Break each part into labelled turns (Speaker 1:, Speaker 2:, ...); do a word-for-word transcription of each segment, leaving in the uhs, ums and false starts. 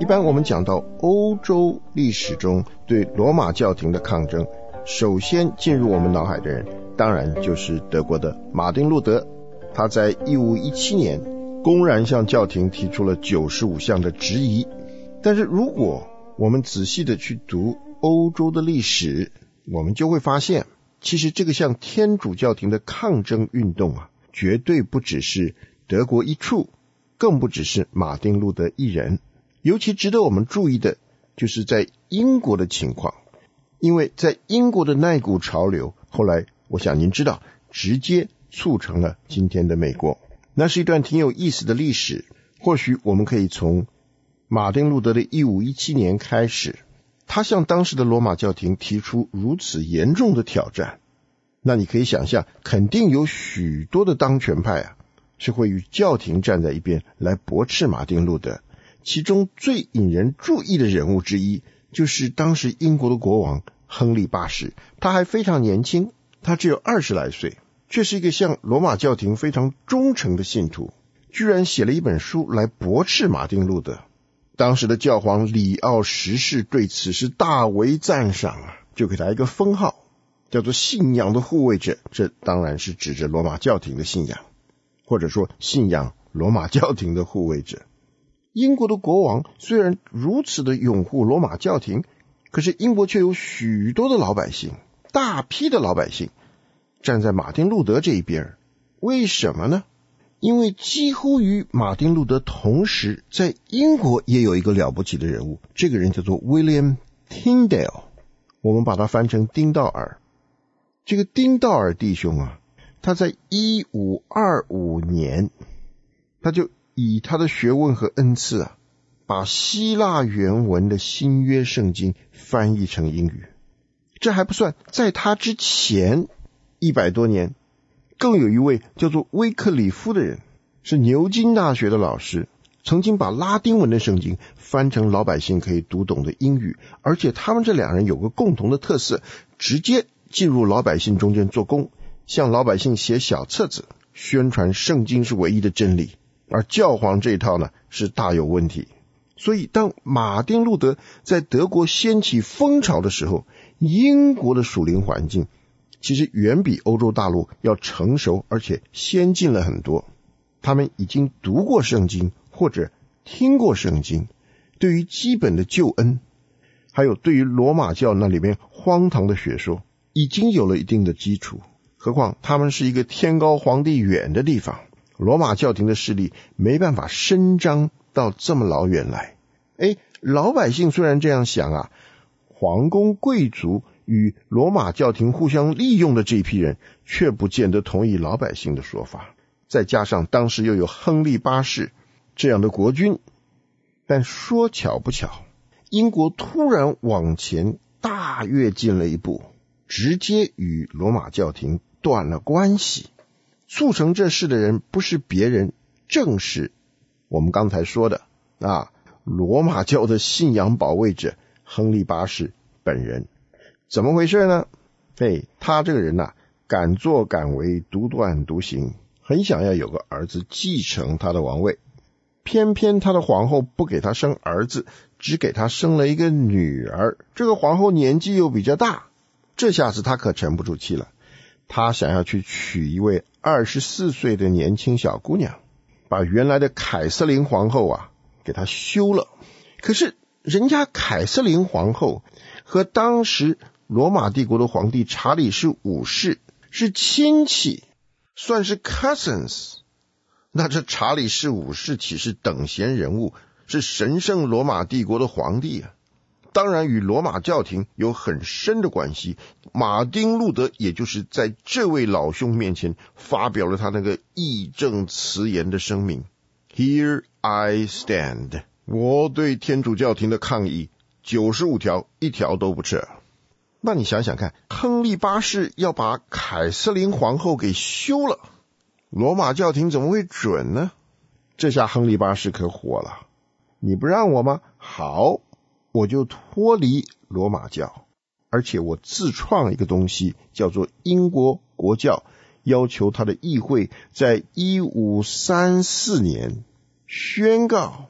Speaker 1: 般我们讲到欧洲历史中对罗马教廷的抗争，首先进入我们脑海的人当然就是德国的马丁路德。他在一五一七年公然向教廷提出了九十五项的质疑。但是如果我们仔细的去读欧洲的历史，我们就会发现，其实这个向天主教廷的抗争运动啊，绝对不只是德国一处，更不只是马丁路德一人。尤其值得我们注意的就是在英国的情况，因为在英国的那股潮流，后来我想您知道，直接促成了今天的美国。那是一段挺有意思的历史，或许我们可以从马丁路德的一五一七年开始，他向当时的罗马教廷提出如此严重的挑战。那你可以想象，肯定有许多的当权派啊，是会与教廷站在一边来驳斥马丁路德。其中最引人注意的人物之一，就是当时英国的国王亨利八世。他还非常年轻，他只有二十来岁，却是一个向罗马教廷非常忠诚的信徒，居然写了一本书来驳斥马丁路德。当时的教皇里奥十世对此是大为赞赏啊，就给他一个封号，叫做信仰的护卫者。这当然是指着罗马教廷的信仰，或者说信仰罗马教廷的护卫者。英国的国王虽然如此的拥护罗马教廷，可是英国却有许多的老百姓，大批的老百姓站在马丁路德这一边。为什么呢？因为几乎与马丁路德同时，在英国也有一个了不起的人物，这个人叫做 William Tyndale， 我们把它翻成丁道尔。这个丁道尔弟兄啊，他在一五二五年，他就以他的学问和恩赐啊，把希腊原文的新约圣经翻译成英语。这还不算，在他之前一百多年，更有一位叫做威克里夫的人，是牛津大学的老师，曾经把拉丁文的圣经翻成老百姓可以读懂的英语。而且他们这两人有个共同的特色，直接进入老百姓中间做工，向老百姓写小册子，宣传圣经是唯一的真理。而教皇这一套呢，是大有问题。所以当马丁路德在德国掀起风潮的时候，英国的属灵环境其实远比欧洲大陆要成熟而且先进了很多。他们已经读过圣经或者听过圣经，对于基本的救恩，还有对于罗马教那里面荒唐的学说，已经有了一定的基础。何况他们是一个天高皇帝远的地方，罗马教廷的势力没办法伸张到这么老远来。诶，老百姓虽然这样想啊，皇宫贵族与罗马教廷互相利用的这一批人却不见得同意老百姓的说法。再加上当时又有亨利八世这样的国君，但说巧不巧，英国突然往前大跃进了一步，直接与罗马教廷断了关系。促成这事的人不是别人，正是我们刚才说的啊，罗马教的信仰保卫者亨利八世本人。怎么回事呢？嘿，他这个人啊，敢作敢为，独断独行，很想要有个儿子继承他的王位。偏偏他的皇后不给他生儿子，只给他生了一个女儿。这个皇后年纪又比较大，这下子他可沉不住气了。他想要去娶一位二十四岁的年轻小姑娘，把原来的凯瑟琳皇后啊给她休了。可是人家凯瑟琳皇后和当时罗马帝国的皇帝查理士五世是亲戚，算是 cousins。 那这查理士五世岂是等闲人物，是神圣罗马帝国的皇帝啊，当然与罗马教廷有很深的关系。马丁路德也就是在这位老兄面前发表了他那个义正辞严的声明， Here I stand， 我对天主教廷的抗议九十五条一条都不撤。那你想想看，亨利八世要把凯瑟琳皇后给休了，罗马教廷怎么会准呢？这下亨利八世可火了，你不让我吗？好，我就脱离罗马教，而且我自创一个东西叫做英国国教，要求他的议会在一五三四年宣告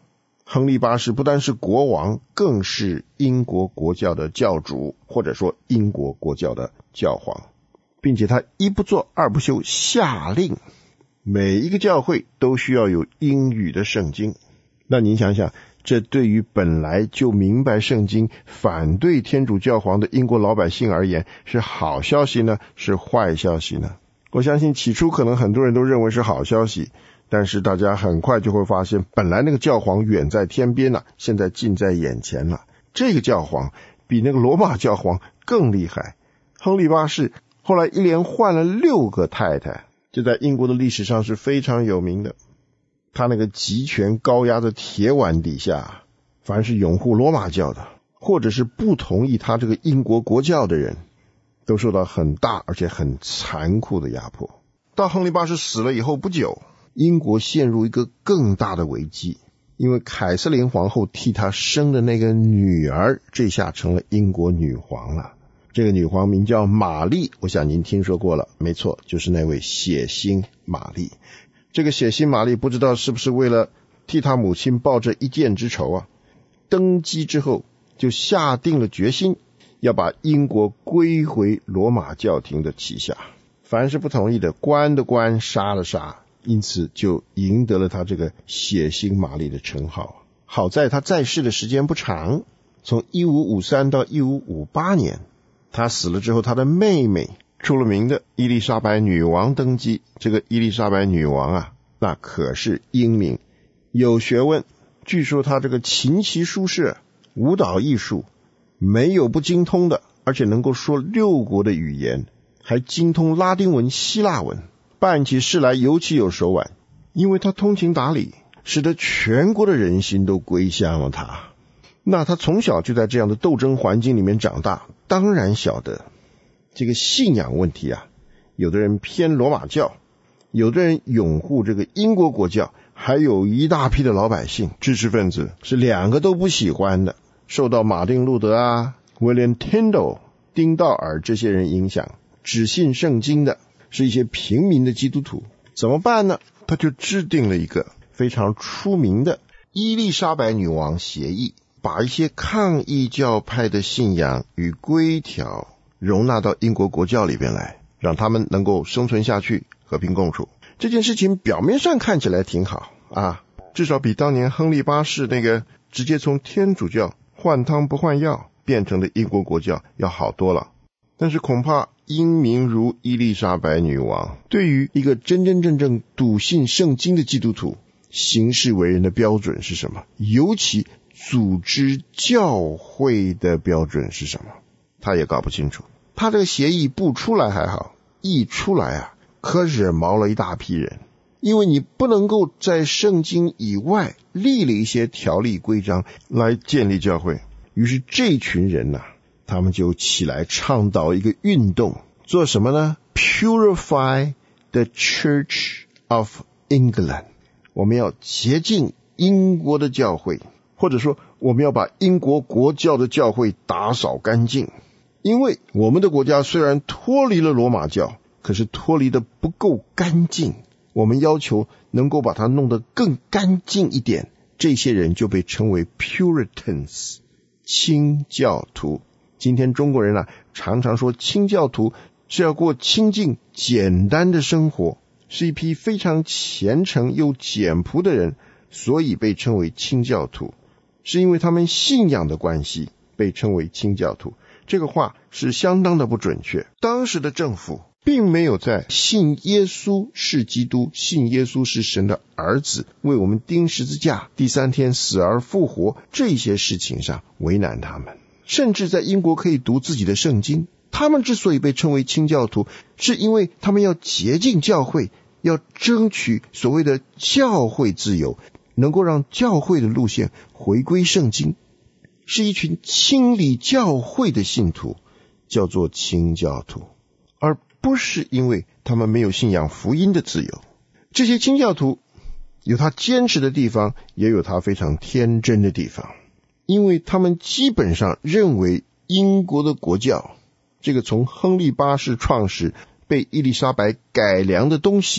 Speaker 1: 亨利八世不单是国王，更是英国国教的教主，或者说英国国教的教皇，并且他一不做二不休，下令每一个教会都需要有英语的圣经。那您想想，这对于本来就明白圣经、反对天主教皇的英国老百姓而言，是好消息呢，是坏消息呢？我相信起初可能很多人都认为是好消息，但是大家很快就会发现，本来那个教皇远在天边了，现在近在眼前了。这个教皇比那个罗马教皇更厉害。亨利八世后来一连换了六个太太，这在英国的历史上是非常有名的。他那个集权高压的铁腕底下，凡是拥护罗马教的，或者是不同意他这个英国国教的人，都受到很大而且很残酷的压迫。到亨利八世死了以后不久，英国陷入一个更大的危机，因为凯瑟琳皇后替他生的那个女儿，这下成了英国女皇了。这个女皇名叫玛丽，我想您听说过了，没错，就是那位血腥玛丽。这个血腥玛丽不知道是不是为了替他母亲报这一箭之仇啊，登基之后就下定了决心，要把英国归回罗马教廷的旗下，凡是不同意的，关的关，杀了杀，因此就赢得了他这个血腥玛丽的称号。好在他在世的时间不长，从一五五三到一五五八年，他死了之后，他的妹妹出了名的伊丽莎白女王登基。这个伊丽莎白女王啊，那可是英明，有学问，据说她这个琴棋书射、舞蹈艺术没有不精通的，而且能够说六国的语言，还精通拉丁文、希腊文，办起事来尤其有手腕。因为她通情达理，使得全国的人心都归向了她。那她从小就在这样的斗争环境里面长大，当然晓得这个信仰问题啊，有的人偏罗马教，有的人拥护这个英国国教，还有一大批的老百姓知识分子是两个都不喜欢的，受到马丁路德啊、威廉 Tyndale 丁道尔这些人影响，只信圣经的是一些平民的基督徒。怎么办呢？他就制定了一个非常出名的伊丽莎白女王协议，把一些抗议教派的信仰与规条容纳到英国国教里边来，让他们能够生存下去，和平共处。这件事情表面上看起来挺好啊，至少比当年亨利八世那个直接从天主教换汤不换药变成的英国国教要好多了。但是恐怕英明如伊丽莎白女王，对于一个真真正正笃信圣经的基督徒，行事为人的标准是什么？尤其组织教会的标准是什么？他也搞不清楚。他这个协议不出来还好，一出来啊，可惹毛了一大批人。因为你不能够在圣经以外立了一些条例规章来建立教会，于是这群人啊，他们就起来倡导一个运动，做什么呢？ Purify the Church of England， 我们要洁净英国的教会，或者说我们要把英国国教的教会打扫干净。因为我们的国家虽然脱离了罗马教，可是脱离的不够干净，我们要求能够把它弄得更干净一点，这些人就被称为 Puritans， 清教徒。今天中国人啊，常常说清教徒是要过清净简单的生活，是一批非常虔诚又简朴的人，所以被称为清教徒，是因为他们信仰的关系被称为清教徒。这个话是相当的不准确。当时的政府并没有在信耶稣是基督、信耶稣是神的儿子、为我们钉十字架、第三天死而复活这些事情上为难他们，甚至在英国可以读自己的圣经。他们之所以被称为清教徒，是因为他们要洁净教会，要争取所谓的教会自由，能够让教会的路线回归圣经，是一群清理教会的信徒，叫做清教徒，而不是因为他们没有信仰福音的自由。这些清教徒有他坚持的地方，也有他非常天真的地方，因为他们基本上认为英国的国教，这个从亨利八世创始被伊丽莎白改良的东西，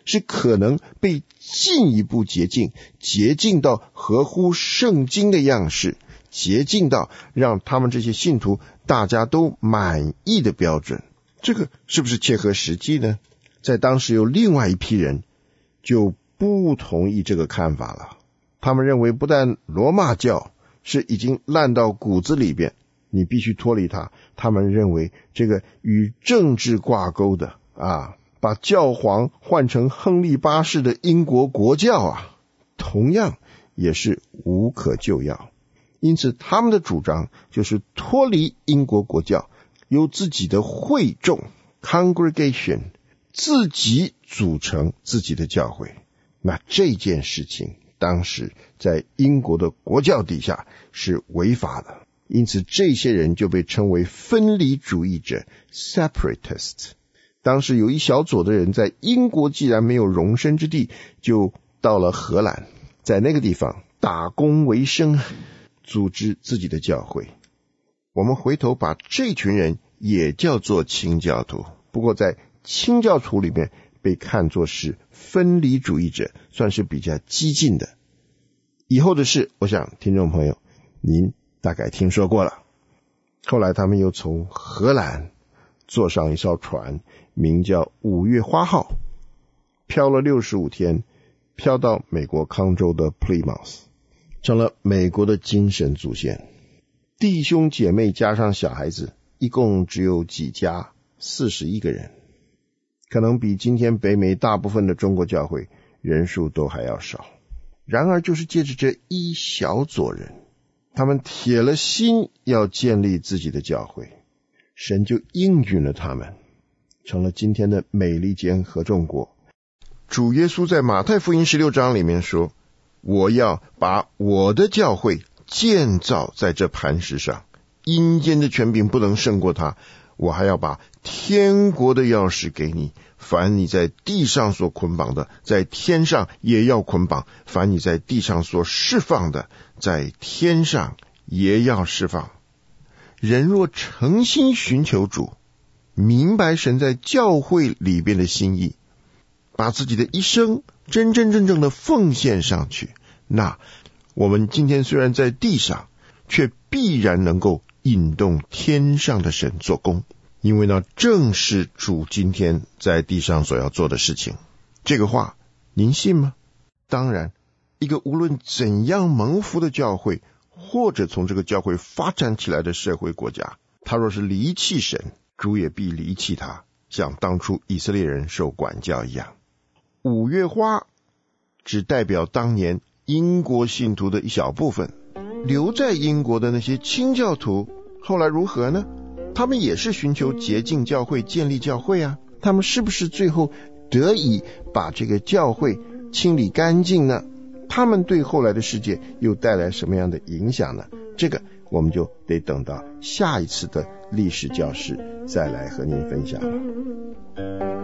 Speaker 1: 是可能被进一步洁净，洁净到合乎圣经的样式，洁净到让他们这些信徒大家都满意的标准。这个是不是切合实际呢？在当时有另外一批人就不同意这个看法了。他们认为不但罗马教是已经烂到骨子里边，你必须脱离它，他们认为这个与政治挂钩的啊，把教皇换成亨利八世的英国国教啊，同样也是无可救药。因此他们的主张就是脱离英国国教，由自己的会众 congregation 自己组成自己的教会。那这件事情当时在英国的国教底下是违法的，因此这些人就被称为分离主义者 separatist。 当时有一小撮的人在英国既然没有容身之地，就到了荷兰，在那个地方打工为生，组织自己的教会。我们回头把这群人也叫做清教徒，不过在清教徒里面被看作是分离主义者，算是比较激进的。以后的事我想听众朋友您大概听说过了。后来他们又从荷兰坐上一艘船，名叫五月花号，漂了六十五天，漂到美国康州的 Plymouth， 成了美国的精神祖先。弟兄姐妹加上小孩子一共只有几家，四十一个人，可能比今天北美大部分的中国教会人数都还要少。然而就是借着这一小撮人，他们铁了心要建立自己的教会，神就应允了他们，成了今天的美利坚合众国。主耶稣在马太福音十六章里面说，我要把我的教会建造在这磐石上，阴间的权柄不能胜过他，我还要把天国的钥匙给你，凡你在地上所捆绑的，在天上也要捆绑，凡你在地上所释放的，在天上也要释放。人若诚心寻求主，明白神在教会里边的心意，把自己的一生真真正正的奉献上去，那我们今天虽然在地上，却必然能够引动天上的神做工，因为那正是主今天在地上所要做的事情。这个话您信吗？当然，一个无论怎样蒙福的教会，或者从这个教会发展起来的社会国家，他若是离弃神，主也必离弃他，像当初以色列人受管教一样。五月花只代表当年英国信徒的一小部分，留在英国的那些清教徒后来如何呢？他们也是寻求洁净教会，建立教会啊，他们是不是最后得以把这个教会清理干净呢？他们对后来的世界又带来什么样的影响呢？这个我们就得等到下一次的历史教室再来和您分享了。